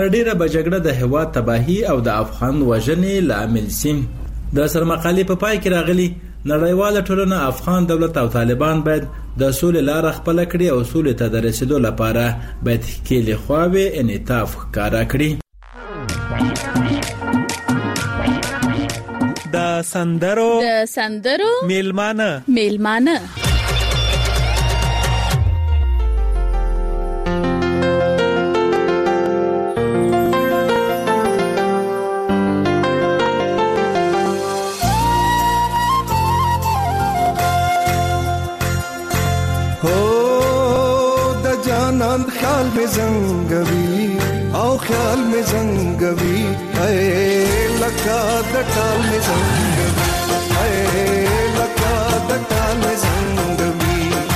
ډیره به جګړه د هېواد تباهي او د افغان وژنې لامل سي. د سرمقالې په پای کې راغلي نړیواله ټولنه افغان دولت او طالبان باید د سولې لاره خپله کړي او سولې ته د رسیدو لپاره باید ښکېلې خواوې انعطاف ښکاره کړي. د سندرو میلمانه خیال میں زنگوی او خیال میں زنگوی اے لکا دٹال میں زنگوی اے لکا دٹال میں زنگوی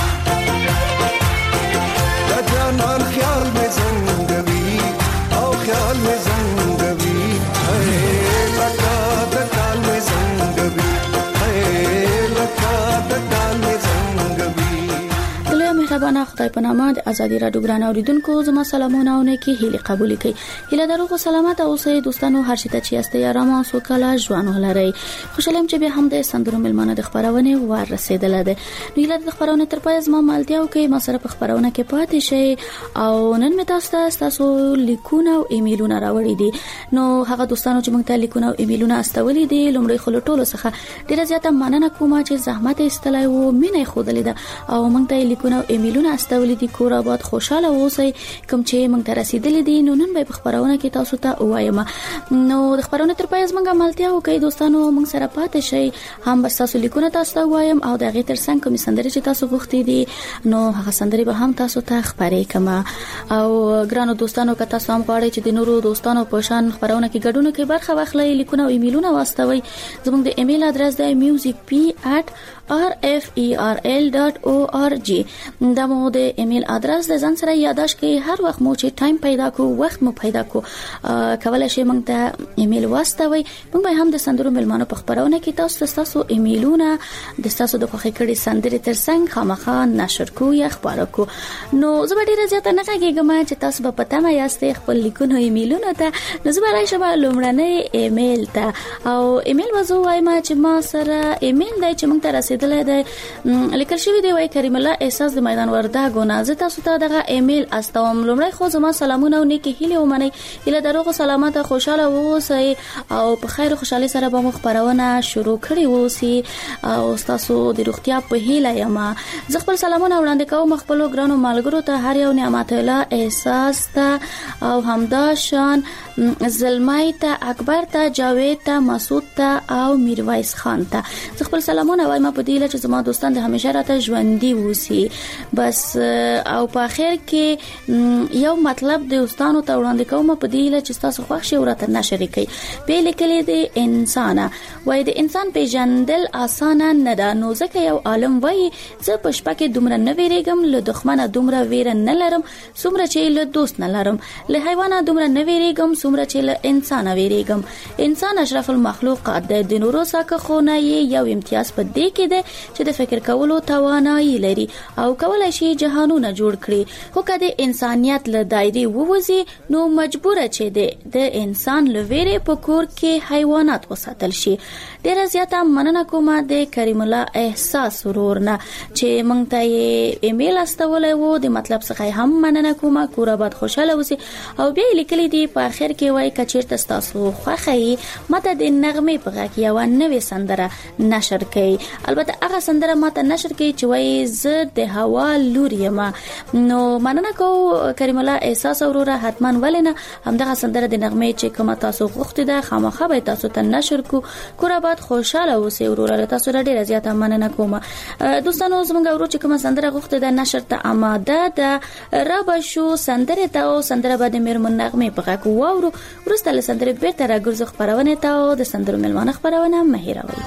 دا جانان خیال میں زنگوی او خیال میں زنگوی اے لکا دٹال میں زنگوی اے لکا دٹال میں زنگوی. مهربانه خدای په نامه د ازادي رادیو ګران اوریدونکو زما سلامونه او نیکی هیله قبول کړئ. هیله دروغ سلامت اوسئ دوستانو، هر شي ته چې یاست آرام او سوکاله ژوند ولرئ. خوشاله یم چې به هم د سندرو ملمانه د خبرونه ور رسیدله ده. نو هیله د خبرونه تر پای زما مالتیا او کې ما سره په خبرونه کې پاتې شئ. او نن مې تاسو لیکونه او ایمیلونه راوړي دي. نو هغه دوستانو چې موږ ته لیکونه او ایمیلونه استولې دي لومړی خلټولو څخه ډیره زیاته مننه کوم چې زحمت ایستلای وو، مینه خودلې ده او موږ ته لیکونه ایمیلونه استولې دي. کور آباد خوشاله اوسئ. کوم چې موږ ته رسیدلې دي نو نن به په خبرونه کې تاسو ته وایم. نو د خبرونه تر پای زموږ عملتیا وکړئ دوستانو، موږ سره پاتې شئ. هم بس تاسو لیکونه تاسو ته وایم او د غي تر څنګ کوم سندري چې تاسو غوښتي دي نو هغه سندري به هم تاسو ته خبرې کما. او ګرانو دوستانو که تاسو هم غواړئ چې د نورو دوستانو په شان خبرونه کې ګډون کې برخه واخلئ، لیکونه او ایمیلونه واستوي. زموږ د ایمیل ادرس دی musicp@rferl.org. دا مو د ایمیل ادرس د ځان سره یاداش کړئ. هر وخت مو چې ټایم پیدا کو، وخت مو پیدا کو، کولای شئ موږ ته ایمیل واستوي. موږ به هم د سندرو ملمانو په خبرونه کې تاسو ایمیلونه د تاسو د خوښې کړي سندري تر څنګ خامخا نشر کو یا خبرو کو. نو زه به ډیره زیاته نه کېږم چې تاسو به پته ما یاستئ خپل لیکونه ایمیلونه ته. نو زه به راشم لومړنۍ ایمیل ته او ایمیل وځو وایم چې ما سره ایمیل دی چې موږ ته رسیدلی دی. لیکل شوی دی وای کریم الله احساس د میدان وردګو نه. زه تاسو ته دغه ایمیل استوم. لومړی خو زما سلامونه او نیکی هیله ومنئ. هیله دروغ سلامت خوشاله اوسئ او په خیر او خوشحالي سره به مخبرونه شروع کړی اوسئ او تاسو د روغتیا په هیله یم. زه خپل سلامونه وړاندې کوم خپل ګرانو ملګرو ته، هر یو نعمت الله احساس ته او همداشان زلمای ته، اکبر ته، جاوید ته، مسعود ته او میرویس خان ته. زه خپل سلامونه وایم په دې لچ زما دوستان د همیشه راته ژوندۍ وسی. بس او په اخر کې یو مطلب د دوستانو ته وړاندې کوم په دې لچ تاسو خوښ شي ورته نشر کړئ. په لیکلې د انسان وای د انسان پیژندل اسانه نه ده. نو ځکه یو عالم وای زه په شپه کې دومره نه ویریږم، له دښمنه دومره ویره نه لرم څومره چې له دوست نه لرم، له حیوانه دومره نه ویریږم څومره چې له انسان ویریږم. انسان اشرف المخلوقات دی. د نورو څخه خونه یو امتیاز په دې کې دی چې د فکر کولو توانایي لري او کولای شي جهانونه جوړ کړي. خو کله انسانيت له دایره ووځي نو مجبور چې د انسان لویره په کور کې حیوانات وساتل شي. ډیره زیاته مننه کوم د کریم الله احساس ورورنه چې مونږ ته ایمیل استولای وو. د مطلب څخه هم مننه کوم. کور آباد خوشاله اوسئ او بیا لیکلي دی په اخر کې وای کچیرته تاسو خوښي ماته د نغمه په غږ یو نوې سندره نشر کړئ. البته هغه سندره ماته نشر کړئ چې وای زه د هوا لور یم. نو مننه کو کریم الله احساس وروره حتمان ولنه همدغه سندره د نغمه چې کوم تاسو غوښتي ده خامخا به تاسو ته نشر کو. کور آباد خوشاله اوسئ وروره. تاسو ډیره زیاته مننه کوم. دوستانو زموږ ورو چې کوم سندره غوښتي ده نشر ته آماده ده. را بشو سندره ته او سندره باندې مېرمن نغمه په غږ واورو. ورسته له سندره بیرته راګرځو خبرونه ته او د سندرو ملمانه خبرونه مهیروي.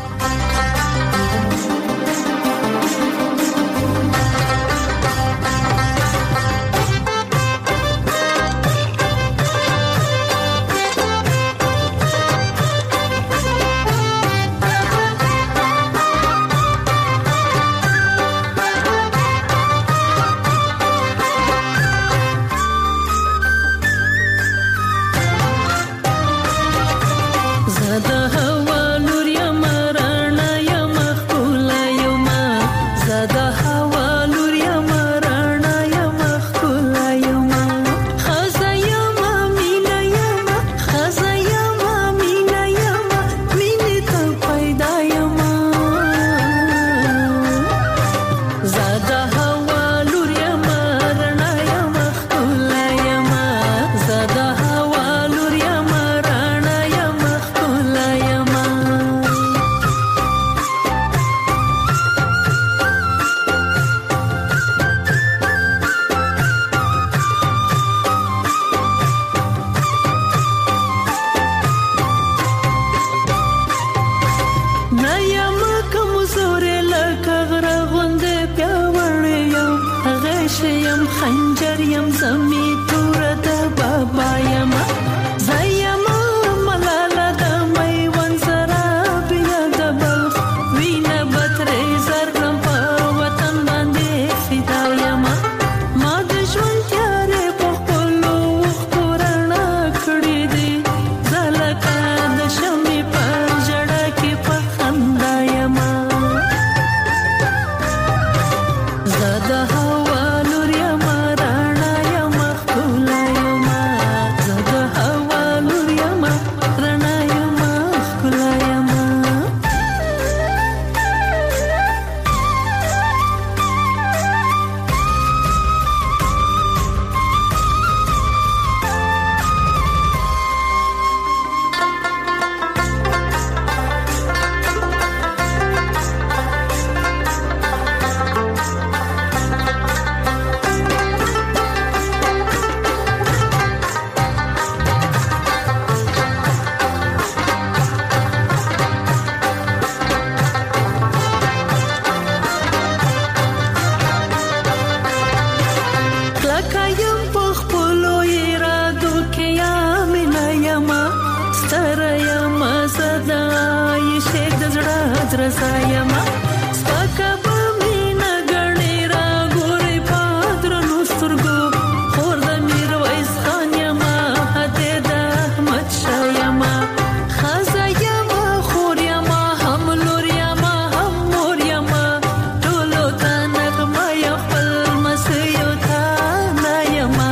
رضایما سپکه به مینه ګڼې راګورې پادرنو سترګو خور د میرویس خان یما هدې د احمد شاه یما ښځه یما خور یما هم لور یما هم مور یما ټولو ته نغمه یم خپل لمسیو ته نه یما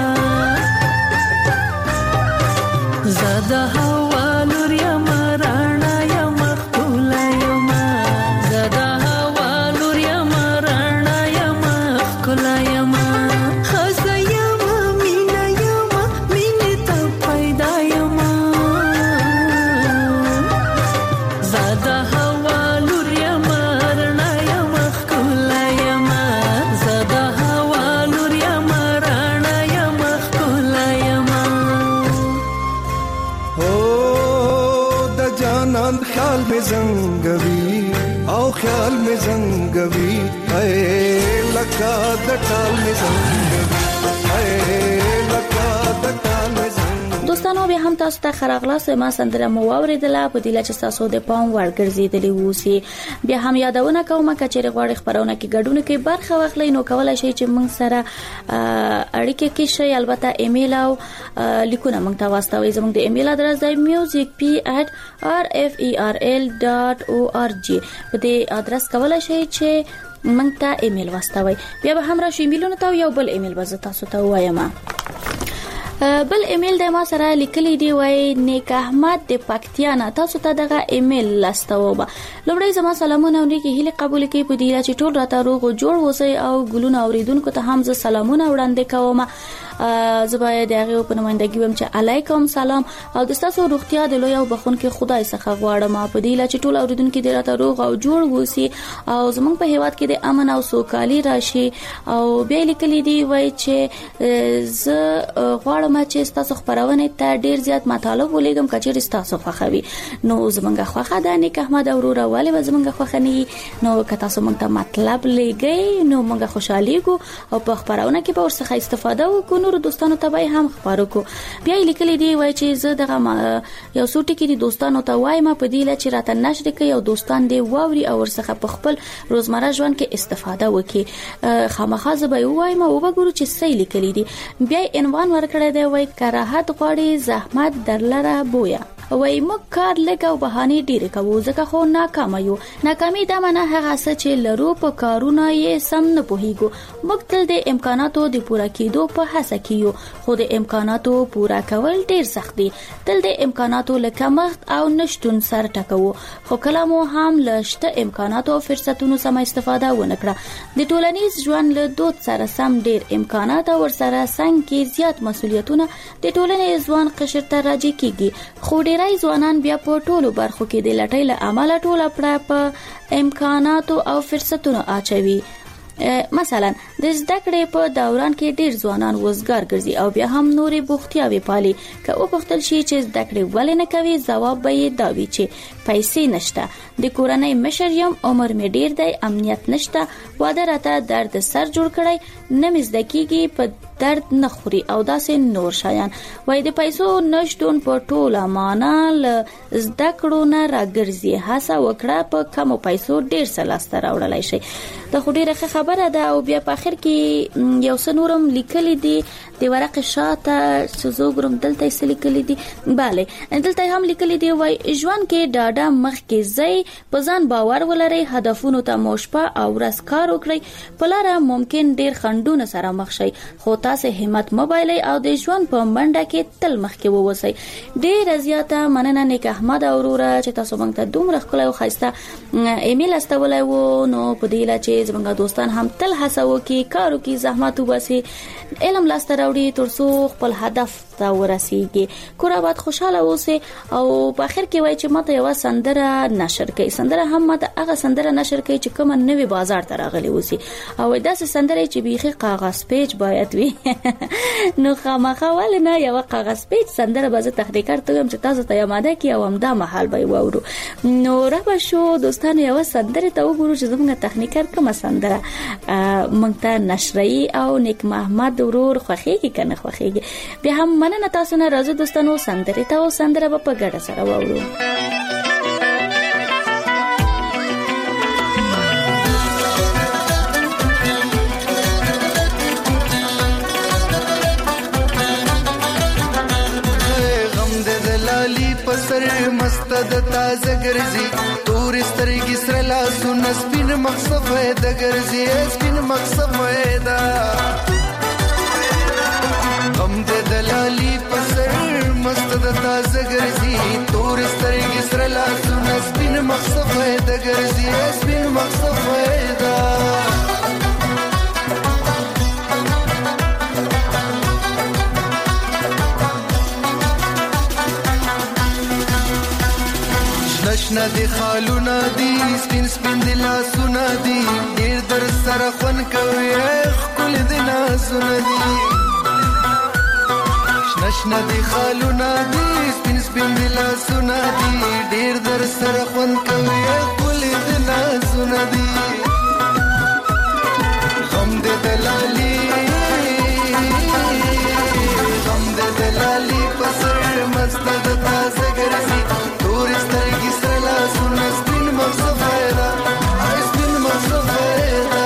زه د هوا لور یما راڼه یما ښکلا یما زه د هوا لور یما راڼه یما ښکلا یما ښځه یما مینه یما مینې ته پیدا یما زه د هوا لور یما راڼه یما ښکلا یما زه د هوا لور یما راڼه یما ښکلا یما د جانان خیال میں زنګوي او خیال میں زنګوي اے لکه د ټال میں زنګوي اے لکه د ټال میں زنګوي. دوستانو به هم تاسو ته خراغلاس ما سندره مو اوریدله په دې لچ تاسو د پام ور ګرځیدلی ووسی بیا هم یادونه کوم کچېره غواړي خبرونه کې ګډون کې برخه واخلئ نو کولای شئ چې موږ سره اړیکه کې شئ البته ایمیل او لیکونه موږ ته واستوي زموږ د ایمیل ادرس دی musicp@rferl.org په دې ادرس کولای شئ چې موږ ته ایمیل واستوي بیا به هم راشي ایمیلونه ته یو بل ایمیل به تاسو ته وایم بل ایمیل د ما سره لیکلی دی وای نیک احمد د پکتیانا تاسو ته دغه ایمیل لاستوبه لومړی زما سلامونه اورېږي هله قبول کړئ په دې چې ټول راته روغ او جوړ اوسئ او ګلونه اوریدونکو ته هم ز سلامونه وړاندې کوم زبای دغه په نمائندګي وم چې علیکم سلام او د تاسو روغتیا د لوی او بخون کې خدای څخه غواړم په دې چې ټول اوریدونکو دې راته روغ او جوړ ووسی او زمونږ په هیواد کې د امن او سوکالي راشي او بیا لیکلی دی وای چې ز غواړم چې تاسو خبرونه ته ډیر زیات مطالب ولېګم کچېر تاسو خوخوي نو زمونږ خوخه د نیک احمد اورور والي زمونږ خوخه نه نو که تاسو مونږ ته مطلب لګي نو مونږ خوشالي کو او په خبرونه کې به ورڅخه استفاده وکړو نور دوستانو ته به هم خبرو کو بیا لیکلی دی وای چې زه دغه یو څو ټکی دي دوستانو ته وایم په دې لچ راته نشر کوي او دوستان دی واوري او ورڅخه په خپل روزمره ژوند کې استفاده وکړي خامخا زه به وایم او وګورو چې څه لیکلی دی بیا عنوان ورکړی دی وای کراهت غواړي زحمت درلره بویا وای موږ کار لګاو بهانه ډیر کوو ځکه خو ناکام یو ناکامي دا معنی هغه څه چې لرو په کارونه یې سم نه پوهیږو موږ تل د امکاناتو د پوره کېدو په هڅه کیو خو د امکاناتو پوره کول ډیر سخت دي تل د امکاناتو لکه مخت او نشټون سر ټکو خو کله مو هم لشته امکاناتو او فرصتونو سم استفاده ونکړه د ټولنیز ژوند له دود سره سم ډیر امکانات او سره څنګه زیات مسولیتونه د ټولنې ځوان قشر ته راځي کیږي خو ډیرای ځوانان بیا په ټولو برخو کې د لټۍ له عمله ټوله پړه په امکاناتو او فرصتونو اچوي مثلا د زده کړې په دوران کې ډیر ځوانان وزګار ګرځي او بیا هم نورې بوختیاوي پالي که او پختل شي چې زده کړې ولې نه کوي ځواب به یې دا وي چې پیسې نشته د کورنۍ مشر یم عمر می ډیر دی امنیت نشته واده راته درد سر جوړ کړی نه مزده کیږي په درد نه خوري او داسې نور شایان وای د پیسو نشټون په ټوله معنا ل زده کړو نه راګرځي هڅه وکړه په کم پیسو ډیر څه لاسته راوړلای شي دا خو ډیره خبره ده او بیا په اخر کې یو سنورم لیکلی دی د ورق شاته سوزوګرم دلته یې لیکلی دی bale دلته هم لیکلی دی وای ژوند کې ډاډه مخ کې ځای په ځان باور ولري هدفونو ته موشپه او ورځ کار وکړي په لاره ممکن ډیر خندونه سره مخ شي خو تاسو همت موبایل او د ژوند په منډه کې تل مخ کې ووسی ډیر زیاته مننه نیک احمد اورورا چې تاسو موږ ته دومره خپل خاصه ایمیل استولای وو نو په دې لا چې زموږ دوستان هم تل هڅه وکي کارو کې زحمت وباسي علم لاسته راوړي ترڅو خپل هدف ته ورسیږي کور آباد خوشاله اوسئ او په اخر کې وای چې ماته یو سندره نشر کوي سندره هم ماته هغه سندره نشر کوي چې کوم نوې بازار ته راغلي اوسي او داسې سندره چې بیخي کاغذ پیج باید وي نو خامخا ولنه یو کاغذ پیج سندره به زه تخریکار ته هم چې تاسو ته یاده کی او هم دا محل به وورو نو را به شو دوستانو یو سندره ته وګورو چې زموږ تخنیکر کوم سندره مونږ ته نشري او نیک محمد ورور خوخيږي کنه خوخيږي به هم مننه تاسو نه راځو دوستانو سندره ته او سندره په ګډه سره وورو دلالي پسر مست د تازه ګرځي تور سترګې سره لاسونه سپین مخصف د ګرځي سپین مخصف دا هم د دلالي پسر مست د تازه ګرځي تور سترګې سره لاسونه سپین مخصف د ګرځي سپین مخصف دا نشنا دی خالونا دی سپین سپین دی لاسونا دی دیر در سر خون کوي خپل دی ناسونا دی نشنا دی خالونا دی سپین سپین دی لاسونا دی دیر در سر خون کوي خپل دی ناسونا دی غم دی دلالی غم دی دلالی پسر مست د تازه ګرځي تور سترګې سره لاسونه سپین مخصف دا سپین مخصف دا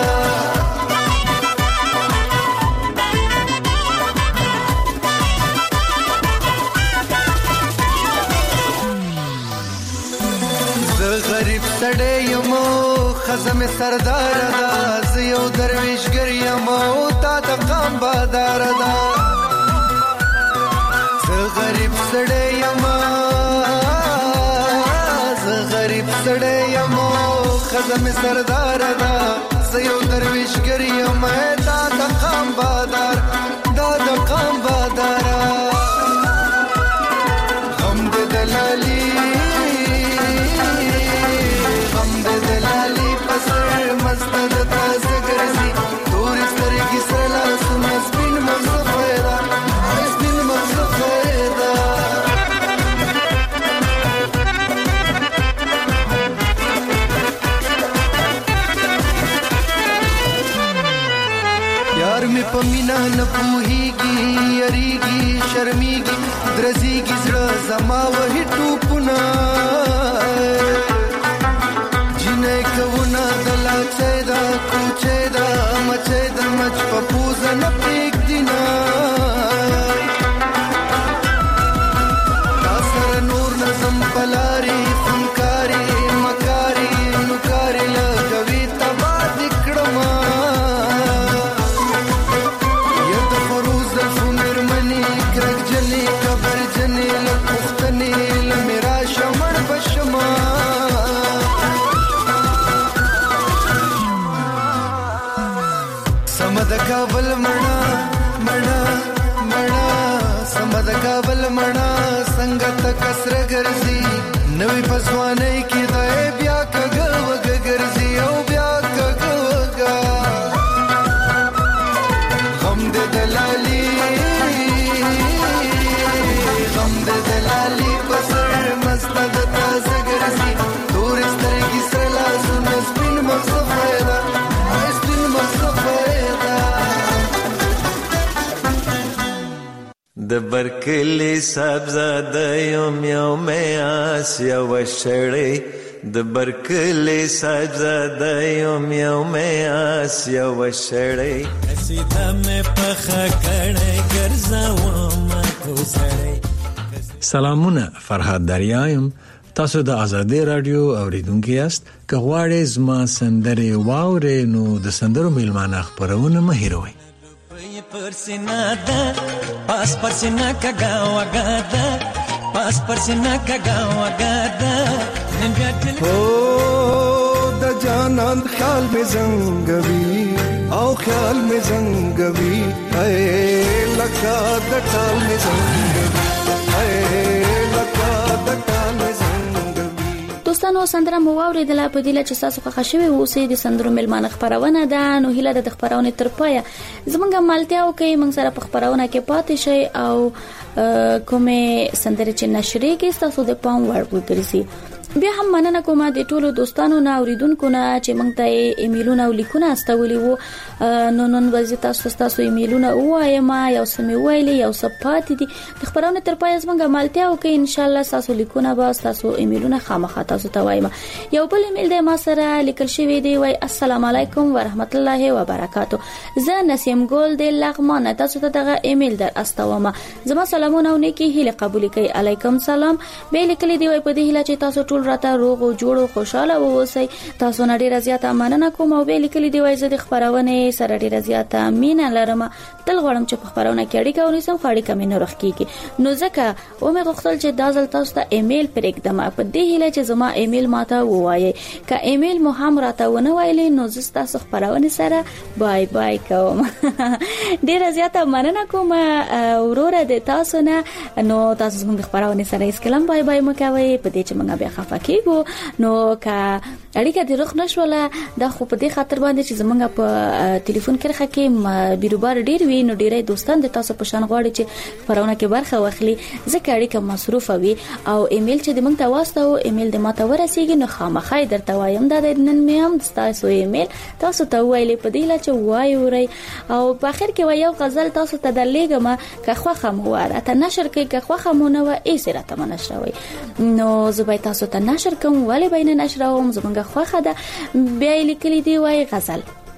زه غریب سړی یم خزم سردار دا زه یو درویشګر یم تا د قام بادار دا زه غریب سړی یم سړی یم خزم سردار دا زه یو درویشګر یم دا د قام بادار دا د قام بادار غم د دلالی غم د دلالی پسر مست د تازه ګرځي تور سترګې سره لاسونه سپین مخصف دا سپین مخصف دا یار می پمینا نه پوهیږي یریږي شرمېږي درځيږي زړه زما وهي ټوپونه جنې کوونه دلا چیدا کوچیدا مچیدا مچ په پوزه نه پېګ دینا تاسو نور نظم پلاري فنکاري مکاري نوکاري لګوي تبا دکړما سمد کابل منا منا منا سمد کابل منا سنگت کسر ګرځي نوې پسوانې کې دای بیا کګل وګ ګرځي او بیا کګل غم دې دلالي غم دې دلالي پسر مست د تازه ګرځي تور سترګې سره لاسونه سپین مخصف دا سپین مخصف د برکلی سبزاده یم یوم آس یو شړی د برکلی سبزاده یم یوم آس یو شړی سیده مې پخه کړی ګرځوم کوسړی. سلامونه، فرهاد دریایم. تاسو د آزادۍ رادیو اوریدونکي یاست. که غواړئ زما سندرې واورئ نو د سندرو میلمانه خپرونه مه هېروئ. پرسینا ده پاس پرسینا کګا وګاده پاس پرسینا کګا وګاده او د جانان خیال می زنګوي او خیال می زنګوي اے لکه د ټال می زنګوي اے لکه د ټال می زنګوي. دوستانو سندره مو واوریدله په دې چې تاسو ښه شوي اوسئ. د سندرو میلمانه خپرونه ده نو هیله ده د خپرونې تر پایه زمونږ ملتیا وکړئ، موږ سره په خپرونه کې پاتې شئ او کومې سندرې چې نشریږي تاسو د پام وړ وګرځي. بیا هم مننه کوم د ټولو دوستانو نه اوریدونکو نه چې موږ ته ایمیلونه او لیکونه استولي وو. نن ورځ تاسو ایمیلونه وایم یو سمې ویلې یو صفات دي د خبرونه تر پای زمونږه مالتیا او کې ان شاء الله تاسو لیکونه به تاسو ایمیلونه خامخا تاسو ته وایم. یو بل ایمیل د ما سره لیکل شوی دی وای السلام علیکم ورحمت الله وبرکاتو. زه نسیم ګل د لغمان تاسو ته دغه ایمیل در استوم. زما سلامونه او نیکی هیله قبول کړئ. علیکم سلام. به لیکل دی وای په دې هیله چې تاسو ټول راته روغ او جوړ او خوشاله اوسئ. تاسو نه ډیره زیاته مننه کوم او به لیکل دی وای زه د خبرونه سره ډیره زیاته مینه لرم. تل غواړم چې په خبرونه کې اړیکه ونیسم خو اړیکه مې نه روښ کیږي. نو ځکه او مې غوښتل چې دا ځل تاسو ته ایمیل پرېږدم په دې هیله چې زما ایمیل ماته ووایي. که ایمیل مو هم راته ونه وایلی نو زه تاسو خبرونه سره بای بای کوم. ډیره زیاته مننه کوم وروره د تاسو نه. نو تاسو موږ خبرونه سره هیڅ کلم بای بای مکوي په دې چې موږ بیا خفه کیږو. نو که اړیکه دې روښ نشوله دا خو په دې خاطر باندې چې زمونږ په ټلیفون کرخه کې بیروبار ډیر وی نو ډیره دوستان د تاسو په شان غواړي چې خبرونه کې برخه واخلي ځکه اړیکه مصروفه وي او ایمیل چې د موږ ته واسطه ایمیل د ماته ورسیږي نو خامخا درته وایم دا د نن مې هم تاسو ایمیل تاسو ته ویلې په دې لا چې وایوري او په اخر کې یو غزل تاسو ته درلېګم که خوخه مو راته نشر کوي که خوخه مو نه و ای سره ته منشروي نو زه به تاسو ته نشر کوم ولی بین نشروم زمونږ خوخه ده. بیا لیکلي دی وای غزل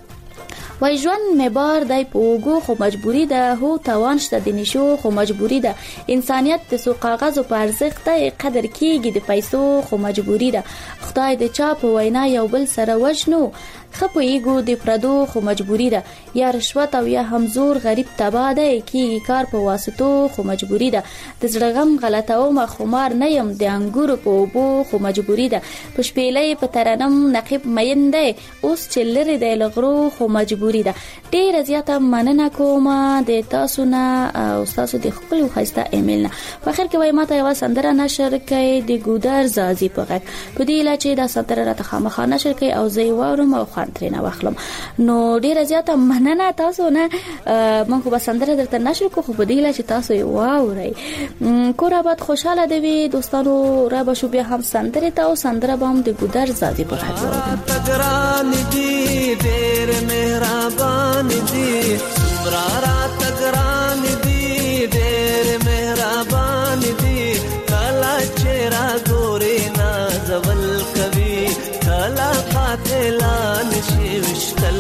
وای ژوند مبار دای پوغو خو مجبوری ده هو توان شته د نشو خو مجبوری ده انسانيت د سو کاغذ او ارزښت قدر کیږي د پیسو خو مجبوری ده خدای د چا په وینا یو بل سره وژنو خپو ایګو د پردو خو مجبوری ده یا رشوت او یا همزور غریب تبا ده کی کار په واسطو خو مجبوری ده د زړغم غلطه او مخمار نه يم د انګور په بو خو مجبوری ده پښپېلې په ترنم نقيب مینده اوس چلره د لغرو خو مجبوری ده. ډیر زیاته مننه کوم د تاسو نه او تاسو د خپل خواسته ایمیل نه. په اخر کې وای ماته یو سندره نشر کړي د ګودر زازي په غږ په دې لا چې دا سندره راته خامخا نشر کړي او زه وورم او ترنه واخلم. نو ډیره زیاته مننه تاسو نه مونږ به سندره درته نشر کو خو په دې لا چې تاسو یې واورئ. کور آباد خوشاله دی دوستانو را به شو بیا هم سندره ته او سندره به هم د ګودر زازي په غږ تګران دي ډېر مهربان دي سمرا تګران دي ډېر مهربان دي کلا چهرہ ګوري نازول کوي کلا قاتلان شي وشتل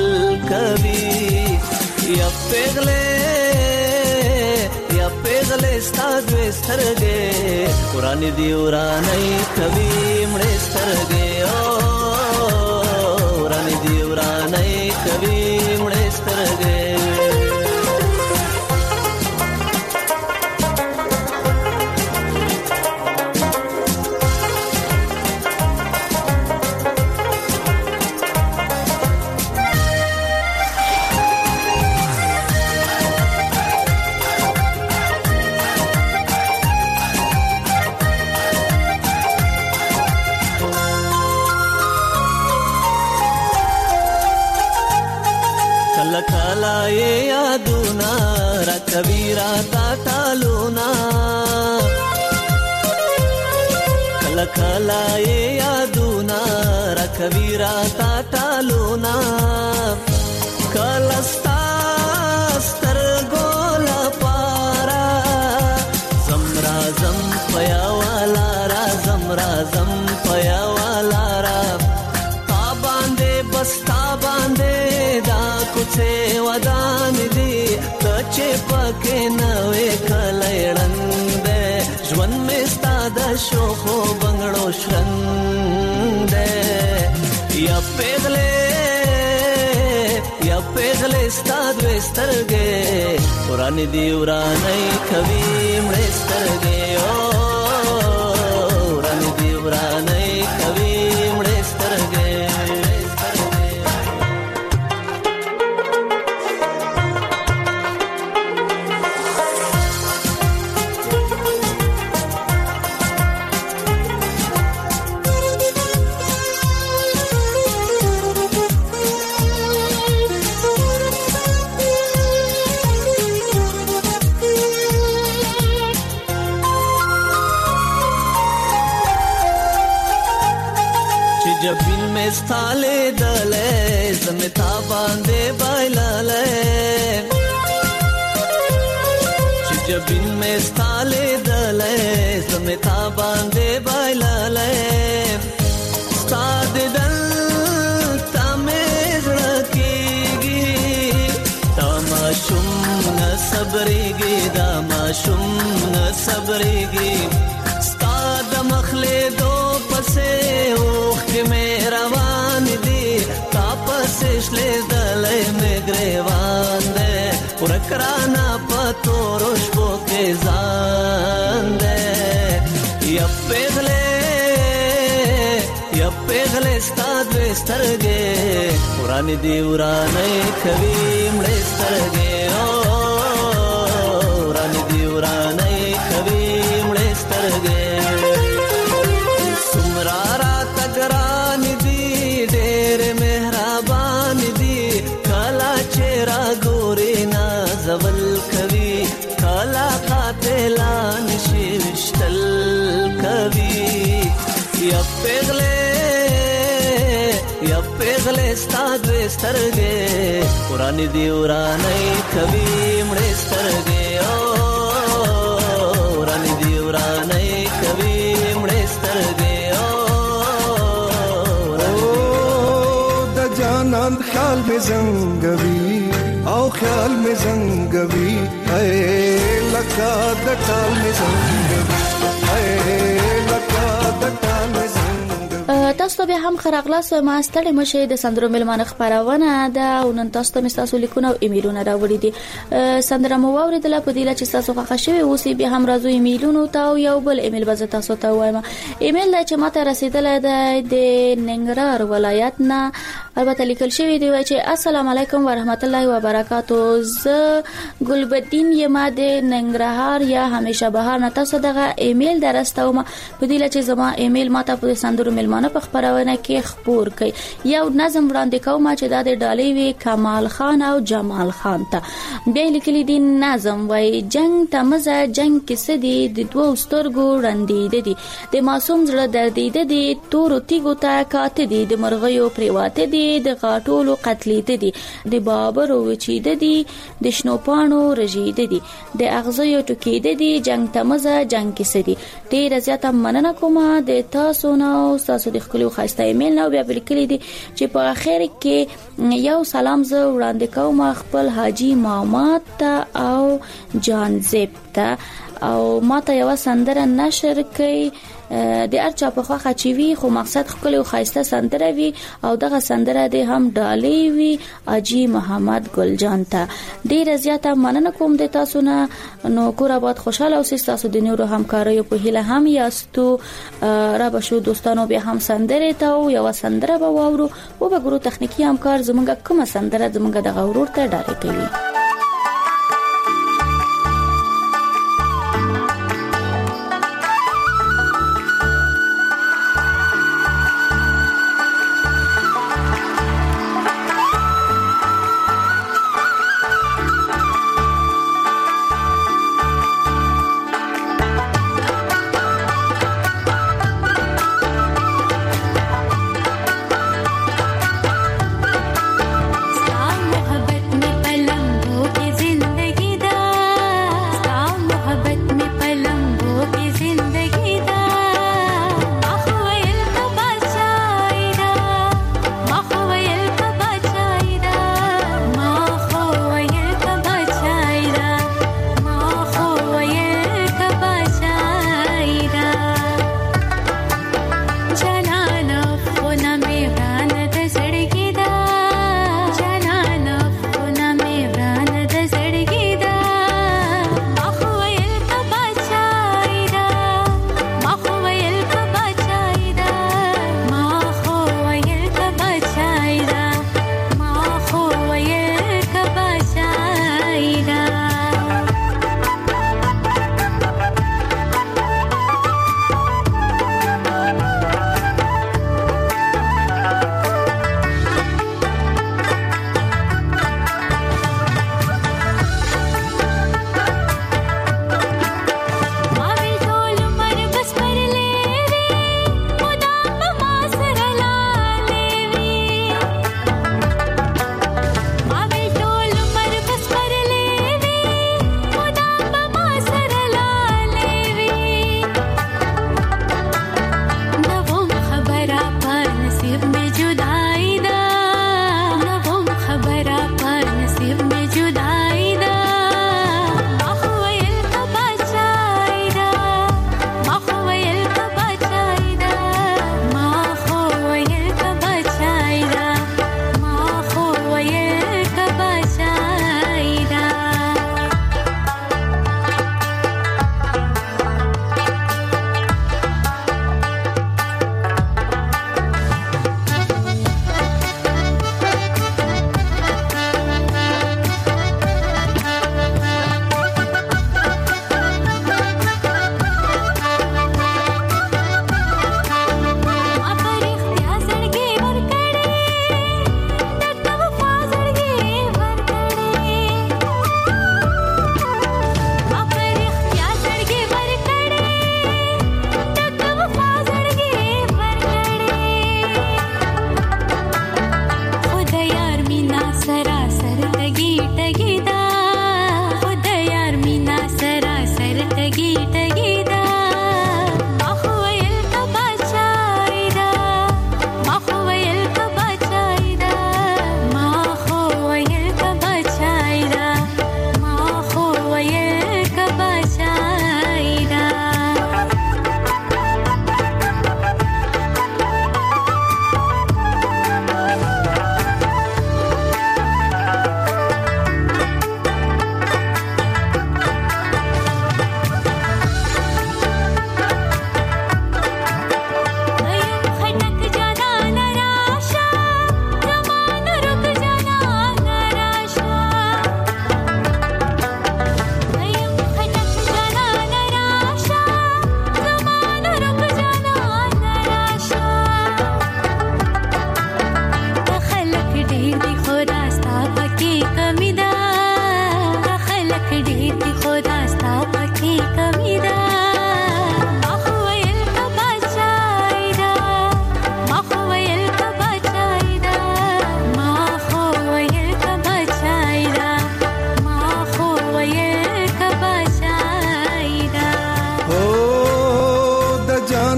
کوي یا پیغله ستاد وسترګې قران دی ورانه کوي مړ سترګې او قران دی ورانه کوي مړ سترګې کلا یادونا را کبیرا تا ټالونا کلا یادونا را کبیرا تا ټالونا کلا ستر ګولا پارا زمرا زم پیا والا را زمرا زم پیا والا را تا باندې بس تا باندې دا کوڅه ودان دي کچې پکې نوې کلېړند ژوند مې ستاده شو خو بنگړو شرند یا پیغلې ستاد وسترګې قران دی ورانه کوي مړ سترګې او قران دی ورانه کوي مړ سترګې جبین میں ستالے دلے زمتا باندے بایلالے جبین میں ستالے دلے زمتا باندے بایلالے ستاد دل تامیز رکیگی تاماشم نصبریگی داماشم نصبریگی ستاد مخلے دو پسے اوخ کے میں روان دی تاپس اشلے دلے میں گریوان دے ورکرانا پتو روشبو کے زان دے یپیغلے ستاد وسترگے ورانی دی ورانی کبھی مڑے سترگے ورانی دی ورانی کبھی مڑے سترگے سمرارا تگرانی دی دیر مہربان دی کالا چیرا گوری نازول کبھی کالا قاتلان شیشتل کبھی یپیغلے ستاد وسترگے ورانی دی ورانی کبھی مڑے سترگے ورانی دی ورانی کبھی مڑے سترگے د جانان خیال میں زنگوی او خیال میں زنگوی اے لکا د ټال میں زنگوی اے لکا د ټال میں زنگوی. تاسو به هم خراغلاس ما ستړي مشه د سندرو ملمانه خبرونه دا ونن تاسو ته تاسو لیکونه او ایمیلونه راوړي دي سندره مو اوریدله په دې چې تاسو خوښ شوي اوسې به هم راځو ایمیلونو ته او یو بل ایمیل به تاسو ته وایم ایمیل چې ماته رسیدله د ننګرهار ولایت نه البته لیکل شوی دی چې السلام علیکم ورحمت الله وبرکاتو ز ګلبدین یما د ننګرهار یا همیشه بهار نه تاسو دغه ایمیل درستوم په دې چې زما ایمیل ماته په سندرو ملمانه په خبرونه کې خبر کړي یو نظم وړاندې کوم چې د ډالۍ وی کمال خان او جمال خان ته بیا لیکلي دي نظم وای جنگ تمزه جنگ کې سدي د دوه سترګو رندې دي د معصوم زړه درد دي تور تیګو ته کاته دي د مرغیو پریواته دي د غاټولو قتلې دي د بابرو وچې دي د شنو پانو رژې دي د اغزیو ټوکې دي جنگ تمزه جنگ کې سدي ډیر زیاته مننه کوم د تاسو نو تاسو د خپل خاصه ایمیل نو بیا لیکلي دي چې په اخر کې یو سلام زه وړاندې کوم خپل حاجی مامات ته او جان زیب ته او ماته یو سندره نشر کړي د ارچا په خواخه چی وی خو مقصد خپل خاصه سندره وی او دغه سندره د هم ډالۍ وی اجي محمد ګلجان ته ډیر زیاته مننه کوم د تاسو نه نو کور آباد خوشاله اوسئ تاسو د نورو همکاریو په هیله هم یاستو را بشو دوستانو به هم سندره ته او یو سندره به واورو او به ګورو تخنیکی همکار زمونږه کومه سندره زمونږه د غورور ته ډالۍ کوي मोहब्बत में पलंग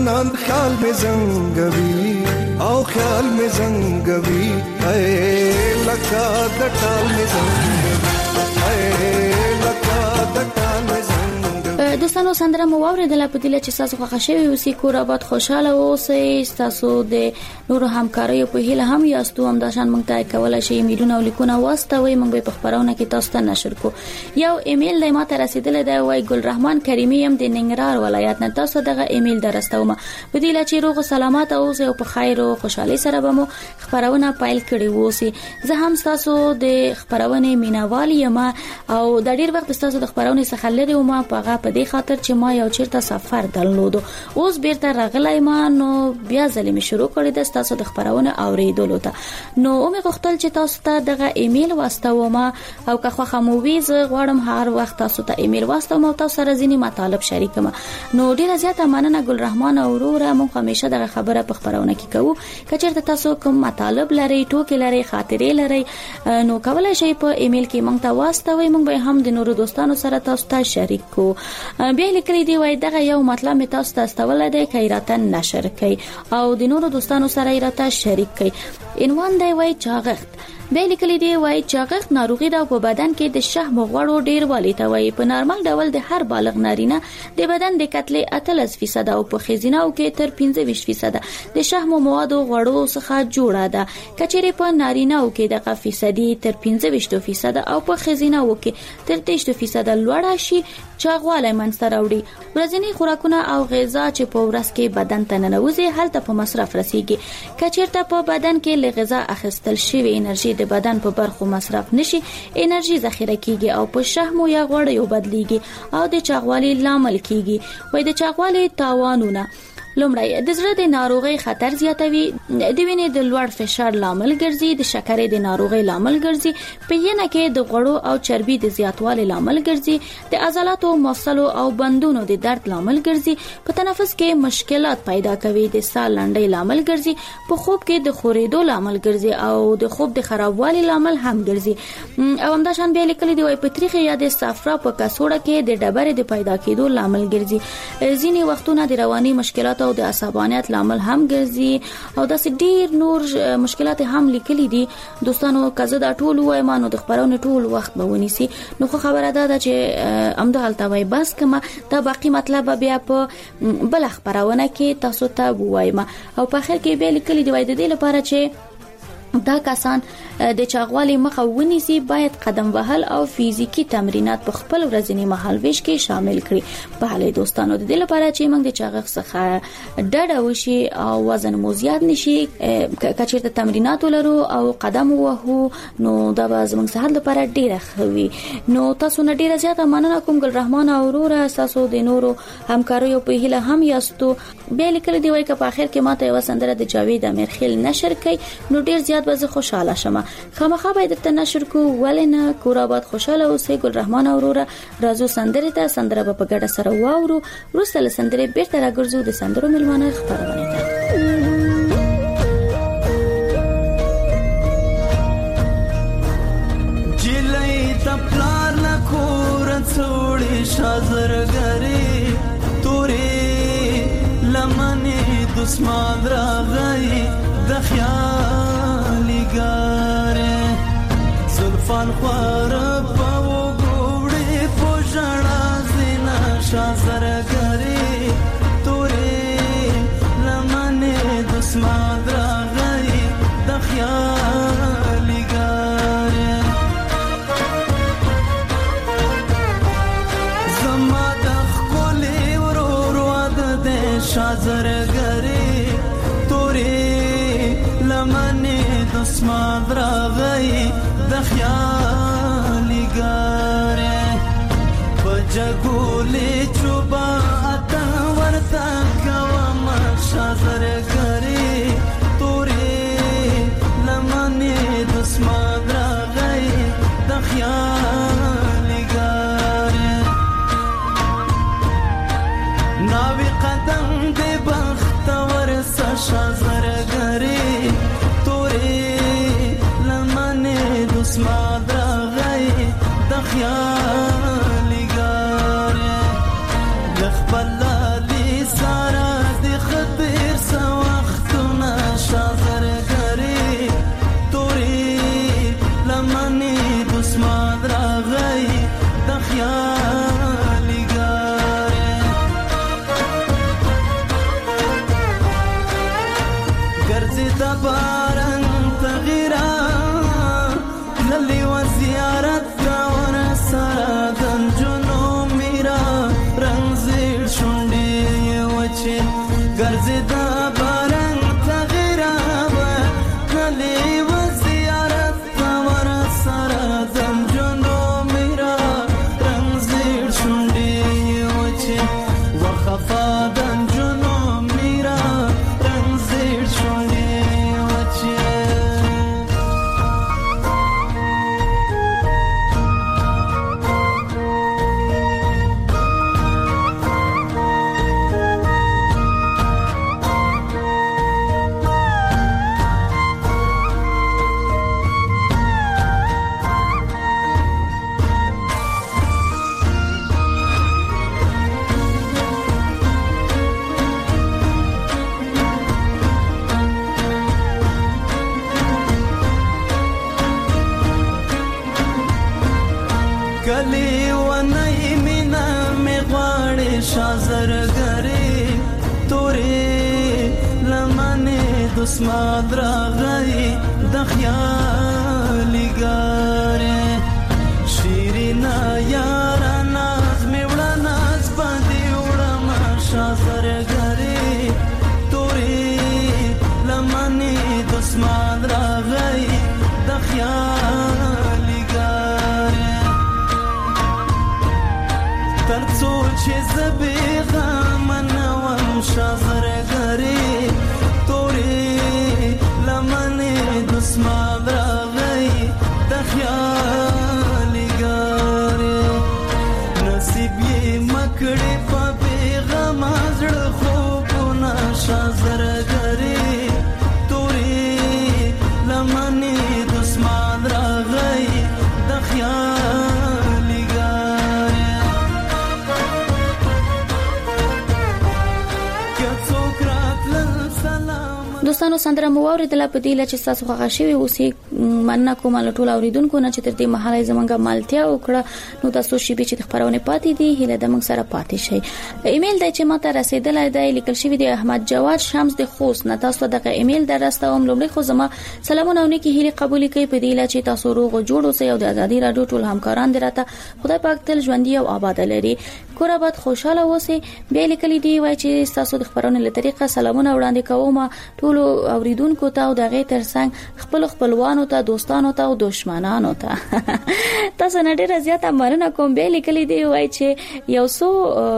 جانان خیال می زنګوي او خیال می زنګوي اے لکه د ټال می زنګوي اے لکه د ټال می زنګوي. دوستانو سندره مو واوریدله په دې چې تاسو خوښ شوي اوسئ کور آباد خوشاله اوسئ تاسو د نورو همکاریو په هیله هم یاستو هم داشان مونږ ته کولای شئ ایمیلونه او لیکونه واستوي مونږ به په خبرونه کې تاسو ته نشر کو. یو ایمیل د ماته رسیدلی دی وای ګل رحمان کریمی هم د ننګرهار ولایت نه تاسو دغه ایمیل درستوم په دې چې روغ سلامات اوسئ او په خیر او خوشحالي سره به مو خبرونه پایل کړي ووسی. زه هم تاسو د خبرونه مینوال یم او د ډیر وخت تاسو د خبرونه څخه لري او ما په دې خاطر چې ما یو چیرته سفر درلودو اوس بیرته راغلی ما نو بیا ځلې می شروع کړی د تاسو د خبرونه اوریدلو ته نو مې غوښتل چې تاسو ته دغه ایمیل واستوم او که خو مو ویز غواړم هر وخت تاسو ته ایمیل واستوم او تاسو سره ځینی مطالب شریکم نو ډیره زیاته مننه ګل رحمان اوروره مونږ همیشه دغه خبره په خبرونه کې کوو که چیرته تاسو کوم مطالب لري ټوکې لري خاطرې لري نو کولای شئ په ایمیل کې مونږ ته واستوي مونږ به هم د نورو دوستانو سره تاسو ته شریک کو. بیا لیکلي دی وای دغه یو مطلب می تاسو ته استول دی کایراته نشر کړئ او د نورو دوستانو سره یې راته شریک کړئ. عنوان دی وای چاغښت به لیکلي دی وای چاغښت ناروغي ده په بدن کې د شحم غوړو ډیر والی ته وای په نارمل ډول د هر بالغ نارینه د بدن د کتلې 38% او په خزینه‌و کې تر 25% د شحم موادو غوړو څخه جوړه ده کچېره په نارینه‌و کې دغه فیصدي تر 25% او په خزینه‌و کې تر 30% لوړه شي چاغواله منځته راوړي. ورځنی خوراکونه او غذا چې په ورځ کې بدن ته ننوځي هلته په مصرف رسیږي کچېرته په بدن کې لغذا اخیستل شوی انرژي د بدن په برخو مصرف نشي انرژي ذخیره کیږي او په شحم یا غوړیو بدلیږي او د چاغوالي لامل کیږي. وای د چاغوالي تاوانونه لومړی د زړه د ناروغي خطر زیاتوي د وینې د لوړ فشار لامل ګرځي د شکرې د ناروغي لامل ګرځي په ینه کې د غوړو او چربي د زیاتوالي لامل ګرځي د عضلاتو مفصلو او بندونو د درد لامل ګرځي په تنفس کې مشکلات پیدا کوي د ساه لنډۍ لامل ګرځي په خوب کې د خورېدو لامل ګرځي او د خوب د خرابوالي لامل هم ګرځي او همداشان به لیکلي دی وای په تاریخ یا د صفرا په کڅوړه کې د ډبرې د پیدا کېدو لامل ګرځي ځینې وختونه د رواني مشکلات او د عصبانیت لامل هم ګرځي او داسې ډیر نور مشکلات هم لیکلي دي. دوستانو کزه دا ټول وای مانو د خبرونه ټول وخت به ونیسي نو خو خبره ده چې امده حالت وای بس کما دا باقی مطلب بیا په بل خبرونه کې تاسو ته وایم او په اخر کې به لیکلي دی وای د دې لپاره چې دا کسان د چاغوالي مخه ونیسي باید قدم وهل او فزیکی تمرینات په خپل ورځنی مهالويش کې شامل کړي. په حاله دوستانو د دې لپاره چې موږ د چاغښت څخه ډډه وشي او وزن مو زیات نشي کچېرته تمرینات ولرو او قدم وهو نو دا به زموږ صحت لپاره ډیره خوي. نو تاسو نه ډیره زیاته مننه کوم ګل رحمان اوروره تاسو د نورو همکاریو په هیله هم یاستو. به لیکل دی وای که په اخر کې ماته یو سندره د جاوید امیرخیل نشر کړي نو ډیر زیات به خوشاله شمه خامخا باید ته نشر کو ولنه کور آباد خوشاله اوسې ګل رحمان اوروره رازو سندره ته سندره په ګډه سره واورو روسله سندره بیرته راګرځو د سندرو ملمانه خبرونه ته. جلای ته پلار نه کور څوړي شازرګری تورې لمنې دسمان راغی د خیالي ګاره زلفان خوار په وګوړې پوجړا زینا شازرګری تورې لمنې دسمان راغی د خیالي ګاره زما د خولې ورور واد د شازرګری تورې لمنې دسمان راغی د خیالي ګاره په جګولې چوبا اته ورته کوم شازرګری تورې لمنې دسمان راغی د خیالي ګاره ناوی قدم د بخت ورسه شازرګری تورې لمنې دسمان راغی د خیالي ګاره لخبل لی سارا د باران تغیرا للی و زیارت ور سره دنجونو میرا رنگ زیر شونډې وچې ګرځي دا باران تغیرا للی و زیارت ور سره دنجونو میرا رنگ زیر شونډې وچې وخفا دنجونو میرا رنگ زیر شونډې وچې کلی و نئی مینا می غواړي شازرګری تورې لمنې دسمات راغی د خیالي ګارې شیرینا یار ناز می وړه ناز باندې وړه ما شازرګری تورې لمنې دسمات راغی د خیالي ګارې ترڅو چې زبې غمنوم شازرګری تورې لمنې دسمات راغی د خیالي ګارې نصیب یې مکړې په بېغم زړه خوبونه شازرګری تورې لمنې دسمات راغی د خیالي ګارې دوستانو سندره مو اوریدله په دې لچ تاسو خوښ شوي اوسې مننه کوم له ټول اوریدونکو نه چې تر دې مهاله زمونږه مالتیا وکړه نو تاسو شي به چې خبرونه پاتې دي هله د موږ سره پاتې شي ایمیل دی چې ماته رسیدلای دی لیکل شوی دی احمد جواد شمس د خوست نه تاسو دغه ایمیل درستوم لومړی خو زما سلامونه او نیکی هیله قبول کړئ په دې لچ تاسو روغ جوړ اوسئ او د ازادي رادیو ټول همکاران دراته خدای پاک تل ژوندۍ او آباد لري کور آباد خوشاله اوسئ به لیکل دی وای چې تاسو د خبرونه له طریقه سلامونه وړاندې کوم ټول اوریدونکو ته او دغه ترڅنګ خپلوانو ته دوستانو ته او دشمنانو ته تاسو نه ډیر زیاته مننه کوم به لیکلي دی وای چې یو څو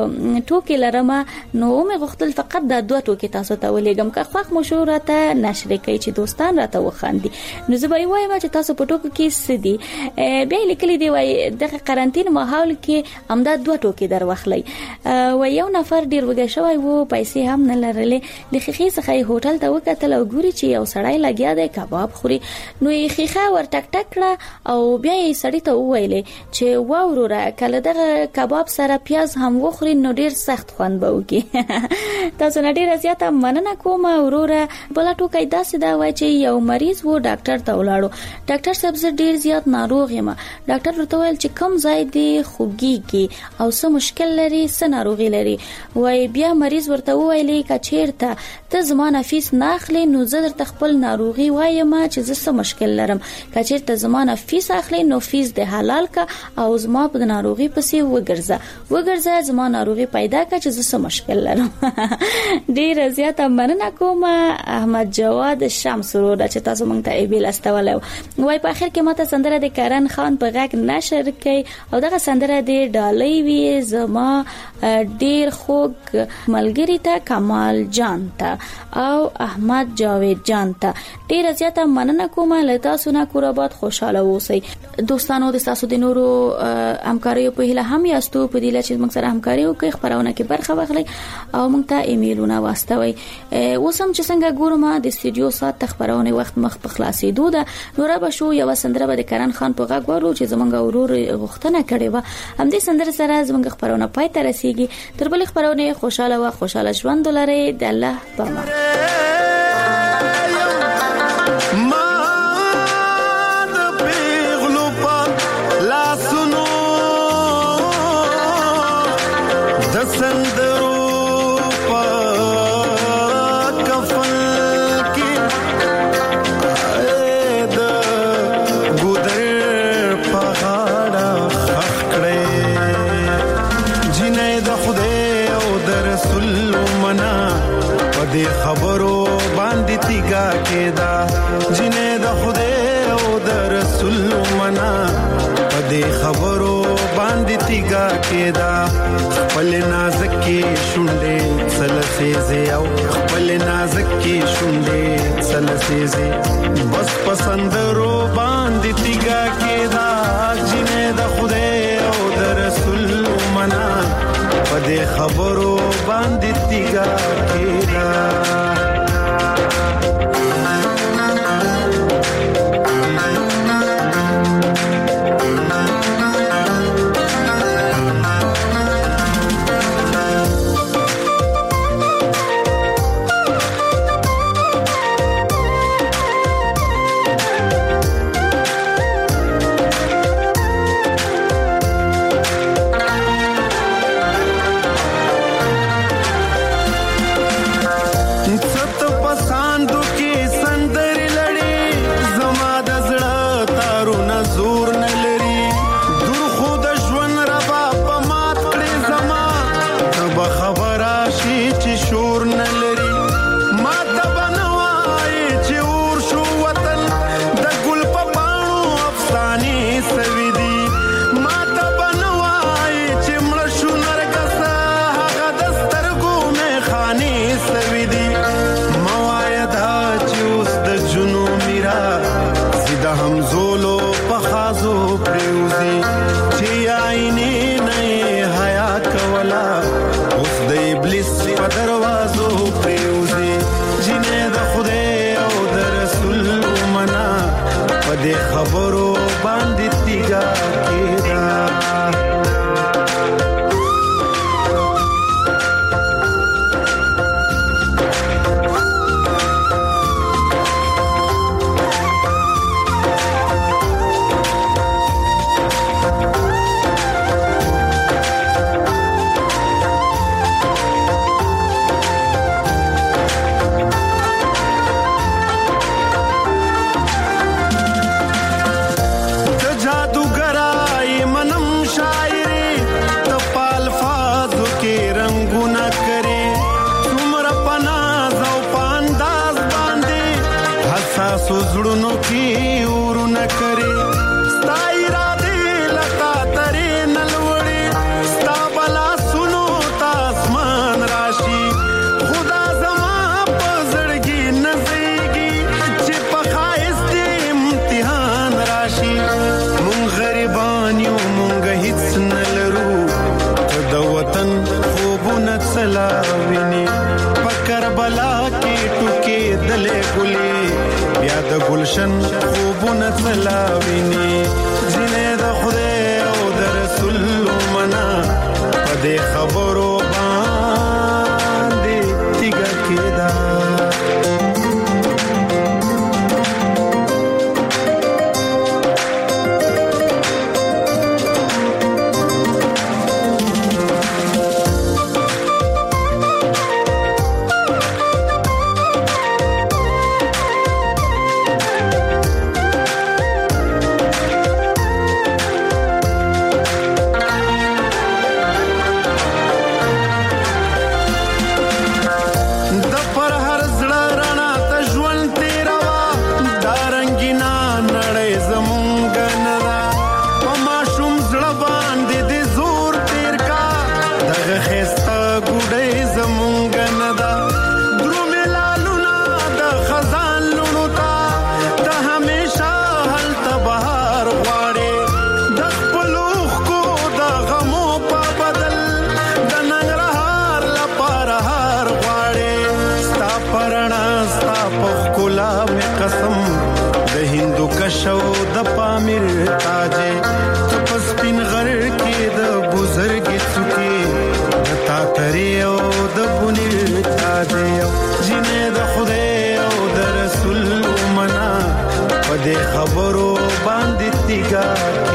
ټوکی لرمه نو مې غوښتل فقط د دوه ټوکی تاسو ته ولېګم که خوښ مشوره ته نشر کوي چې دوستان راته وخاندي نو زه به وایم چې تاسو په ټوکو کې سدي به لیکلي دی وای د قرنټین ماحول کې امدا دوه ټوکی در واخلي و یو نفر ډیر وګه شوی وو پیسې هم نه لرلې د خخې څخه هوټل ته وکتل او ګوري چې یو سړی لګیا دی کباب خوري نو یې خخه ور ټک ټک کړه او بیا یې سړی ته وویلې چې واوروره کله دغه کباب سره پیاز هم وخوري نو ډیر سخت خوند به وکي تاسو نه ډیر زیاته مننه کوم وروره بل ټوکای داسې دا وای چې یو مریض وو ډاکټر ته ولاړو ډاکټر صاحب زه ډیر زیات ناروغ یم ډاکټر ورته ویل چې کم ځای دی خوږیږي او څه مشکل لري څه ناروغي لري وای بیا مریض ورته ویلې کچیرته ته زمانه فیس ناخلی نو زه درته خپل ناروغي وایم چې زه څه مشکل لرم کچیرته زمانه فیس اخلي نو فیس د حلال کا او زما په ناروغي پسې وګرځه زما ناروغي پیدا کا چې زه څه مشکل لرم ډیر زیاته مننه کوم احمد جواد شمس ورو چې تاسو مونږ ته ایمیل استولو وای په اخر کې ماته سندره د کرن خان په غږ نشر کړي او دغه سندره د ډالۍ وی زما ډیر خوږ ملګری ته کمال جان ته او احمد جاوید جان ته ډیر زیاته مننه کوم له تاسو نه کور آباد خوشاله اوسئ دوستانو د تاسو د نورو همکاریو په هیله هم یاستو په دې لچ موږ سره همکاري وکړي خبرونه کې برخه واخلئ او موږ ته ایمیلونه واستوي اوسم چې څنګه ګورم د استودیو سات خبرونه وخت مخ په خلاصېدو ده نور به شو یو سندره به د کرن خان په غږ ورو چې زمونږ ورور غوښتنه کړې و هم دې سندره سره زمونږ خبرونه پای ته رسیږي تر بل خبرونه خوشاله او خوشاله ژوند ولرئ د الله په امان پدې خبرو باندې تیګا کېدا جنې د خدای او د رسول منا پدې خبرو باندې تیګا کېدا خپل نازکې شونډې سلسېزه او خپل نازکې شونډې سلسېزه بس پسندرو باندې تیګا کېدا جنې د خدای او د رسول منا پدې خبرو باندې تیګا کېدا خبرو باندې تیګا کېدا زړونو کې ورونه کرے ستا اراده لتا ترې نلوړې ستا بلا سنو تاسمان راشي خدا زما په زړګي نزيږي چې په خایست امتحان راشي مونږ غریبان یو مونږ هیڅ نلرو ته د وطن خوبونه څلاویني په کربلا کې ټوکې دلې ګلې بیا د گلشن خوبونه تلاویني جنې د خدای او د رسول منا پدې خبرو باندې تیګا کېدا شو د پامیر تاجه تپس پین غر کې د بزرګ څوکي د تا ترې او د بنیر تاجه جنې د خدای او د رسول منا پدې خبرو باندې تیګا